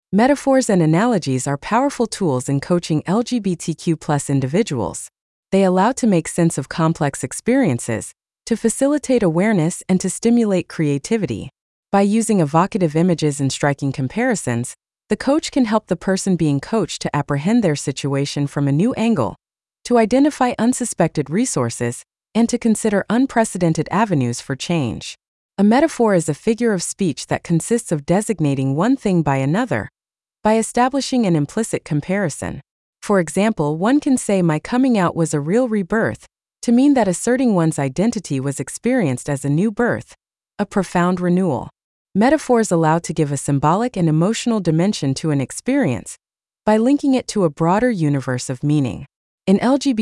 Metaphors and analogies are powerful tools in coaching LGBTQ+ individuals. They allow to make sense of complex experiences, to facilitate awareness, and to stimulate creativity. By using evocative images and striking comparisons, the coach can help the person being coached to apprehend their situation from a new angle, to identify unsuspected resources, and to consider unprecedented avenues for change. A metaphor is a figure of speech that consists of designating one thing by another, by establishing an implicit comparison. For example, one can say my coming out was a real rebirth, to mean that asserting one's identity was experienced as a new birth, a profound renewal. Metaphors allow to give a symbolic and emotional dimension to an experience, by linking it to a broader universe of meaning. In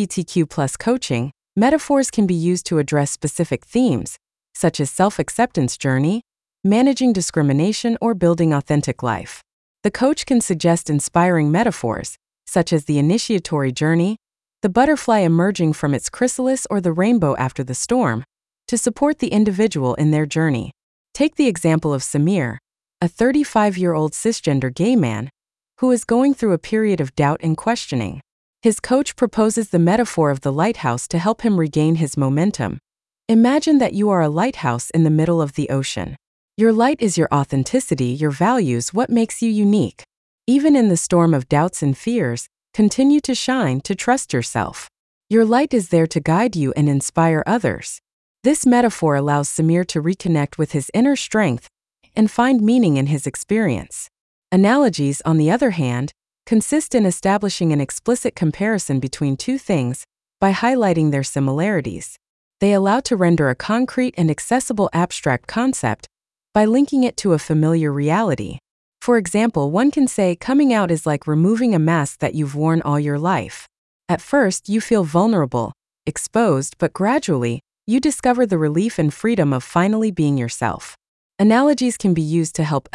LGBTQ+ coaching, metaphors can be used to address specific themes, such as self-acceptance journey, managing discrimination, or building authentic life. The coach can suggest inspiring metaphors, such as the initiatory journey, the butterfly emerging from its chrysalis, or the rainbow after the storm, to support the individual in their journey. Take the example of Samir, a 35-year-old cisgender gay man, who is going through a period of doubt and questioning. His coach proposes the metaphor of the lighthouse to help him regain his momentum. Imagine that you are a lighthouse in the middle of the ocean. Your light is your authenticity, your values, what makes you unique. Even in the storm of doubts and fears, continue to shine, to trust yourself. Your light is there to guide you and inspire others. This metaphor allows Samir to reconnect with his inner strength and find meaning in his experience. Analogies, on the other hand, consist in establishing an explicit comparison between two things by highlighting their similarities. They allow to render a concrete and accessible abstract concept by linking it to a familiar reality. For example, one can say coming out is like removing a mask that you've worn all your life. At first, you feel vulnerable, exposed, but gradually, you discover the relief and freedom of finally being yourself. Analogies can be used to help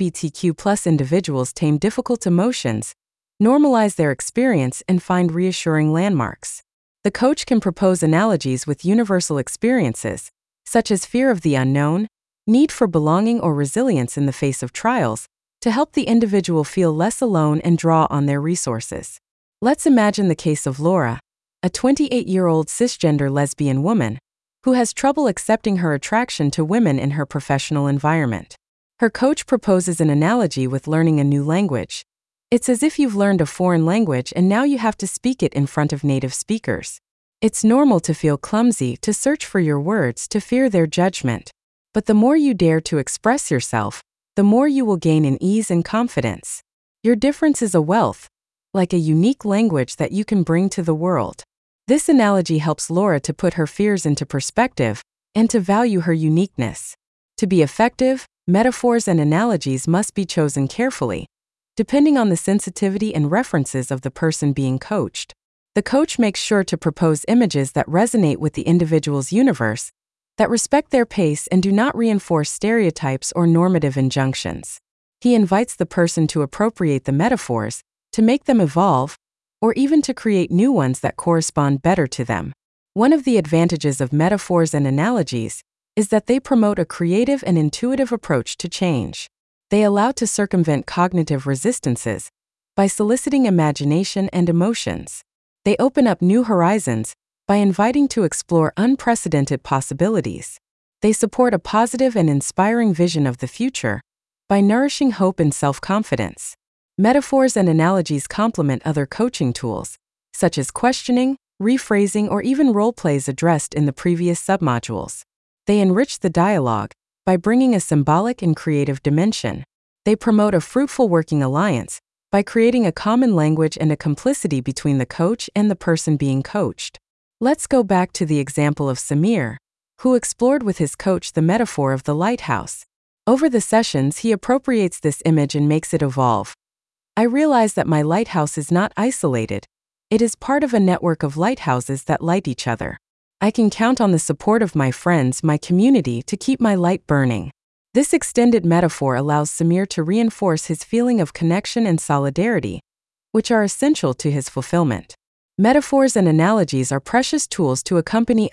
LGBTQ+ individuals tame difficult emotions, normalize their experience, and find reassuring landmarks. The coach can propose analogies with universal experiences, such as fear of the unknown, need for belonging, or resilience in the face of trials, to help the individual feel less alone and draw on their resources. Let's imagine the case of Laura, a 28-year-old cisgender lesbian woman, who has trouble accepting her attraction to women in her professional environment. Her coach proposes an analogy with learning a new language. It's as if you've learned a foreign language and now you have to speak it in front of native speakers. It's normal to feel clumsy, to search for your words, to fear their judgment. But the more you dare to express yourself, the more you will gain in ease and confidence. Your difference is a wealth, like a unique language that you can bring to the world. This analogy helps Laura to put her fears into perspective and to value her uniqueness. To be effective, metaphors and analogies must be chosen carefully, depending on the sensitivity and references of the person being coached. The coach makes sure to propose images that resonate with the individual's universe, that respect their pace and do not reinforce stereotypes or normative injunctions. He invites the person to appropriate the metaphors, to make them evolve, or even to create new ones that correspond better to them. One of the advantages of metaphors and analogies is that they promote a creative and intuitive approach to change. They allow to circumvent cognitive resistances by soliciting imagination and emotions. They open up new horizons by inviting to explore unprecedented possibilities. They support a positive and inspiring vision of the future by nourishing hope and self-confidence. Metaphors and analogies complement other coaching tools, such as questioning, rephrasing, or even role plays addressed in the previous submodules. They enrich the dialogue by bringing a symbolic and creative dimension. They promote a fruitful working alliance by creating a common language and a complicity between the coach and the person being coached. Let's go back to the example of Samir, who explored with his coach the metaphor of the lighthouse. Over the sessions, he appropriates this image and makes it evolve. I realize that my lighthouse is not isolated. It is part of a network of lighthouses that light each other. I can count on the support of my friends, my community, to keep my light burning. This extended metaphor allows Samir to reinforce his feeling of connection and solidarity, which are essential to his fulfillment. Metaphors and analogies are precious tools to accompany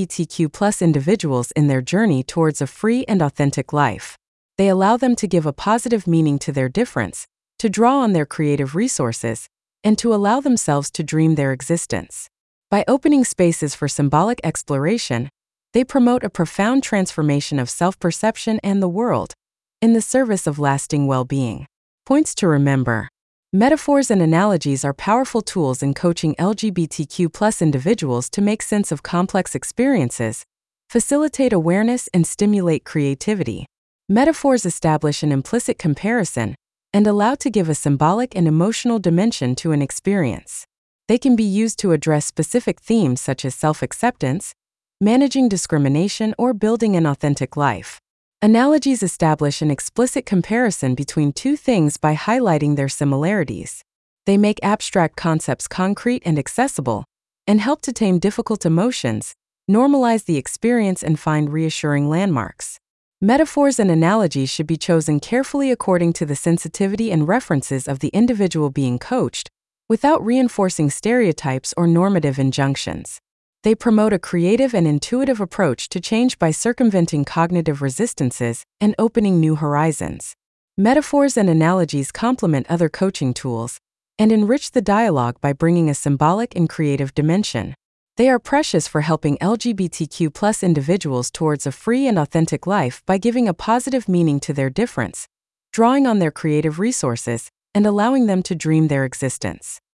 LGBTQ+ individuals in their journey towards a free and authentic life. They allow them to give a positive meaning to their difference, to draw on their creative resources, and to allow themselves to dream their existence. By opening spaces for symbolic exploration, they promote a profound transformation of self-perception and the world, in the service of lasting well-being. Points to remember. Metaphors and analogies are powerful tools in coaching LGBTQ+ individuals to make sense of complex experiences, facilitate awareness, and stimulate creativity. Metaphors establish an implicit comparison and allow to give a symbolic and emotional dimension to an experience. They can be used to address specific themes such as self-acceptance, managing discrimination, or building an authentic life. Analogies establish an explicit comparison between two things by highlighting their similarities. They make abstract concepts concrete and accessible, and help to tame difficult emotions, normalize the experience, and find reassuring landmarks. Metaphors and analogies should be chosen carefully according to the sensitivity and references of the individual being coached, without reinforcing stereotypes or normative injunctions. They promote a creative and intuitive approach to change by circumventing cognitive resistances and opening new horizons. Metaphors and analogies complement other coaching tools and enrich the dialogue by bringing a symbolic and creative dimension. They are precious for helping LGBTQ+ individuals towards a free and authentic life by giving a positive meaning to their difference, drawing on their creative resources, and allowing them to dream their existence.